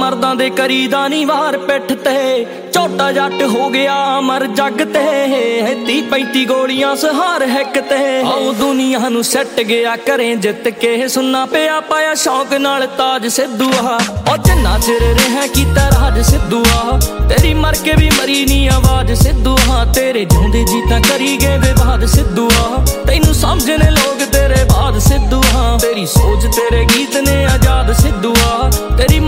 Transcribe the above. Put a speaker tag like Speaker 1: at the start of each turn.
Speaker 1: ਮਰਦਾਂ ਦੇ ਕਰੀਦਾ ਨੀ ਵਾਰ ਪਿੱਠ ਤੇ, ਝੋਟਾ ਜੱਟ ਹੋ ਗਿਆ ਅਮਰ ਜੱਗ ਤੇ, 30-35 ਗੋਲੀਆਂ ਸਹਾਰ ਹਿੱਕ ਤੇ। ਆਓ ਦੁਨੀਆ ਨੂੰ ਸੱਟ ਗਿਆ ਘਰੇ ਜਿੱਤ ਕੇ, ਸੁਣਨਾ ਪਿਆ ਪਾਇਆ ਸ਼ੌਕ ਨਾਲ ਤਾਜ ਸਿੱਧੂਆ। ਉਹ ਜਿੰਨਾ ਚਿਰ ਰਿਹਾ ਕੀਤਾ ਰਾਜ ਸਿੱਧੂਆ, ਤੇਰੀ ਮਰ ਕੇ ਵੀ ਮਰੀ ਨੀ ਆਵਾਜ਼ ਸਿੱਧੂਆ। ਤੇਰੇ ਜਿਉਂਦੇ ਜੀ ਤਾਂ ਕਰੀ ਗਏ ਵਿਵਾਦ ਸਿੱਧੂਆ, ਤੈਨੂੰ ਸਮਝਣੇ ਲੋਕ ਤੇਰੇ ਬਾਦ ਸਿੱਧੂਆ। ਤੇਰੀ ਸੋਚ ਤੇਰੇ ਗੀਤ ਨੇ ਆਜ਼ਾਦ ਸਿੱਧੂਆ।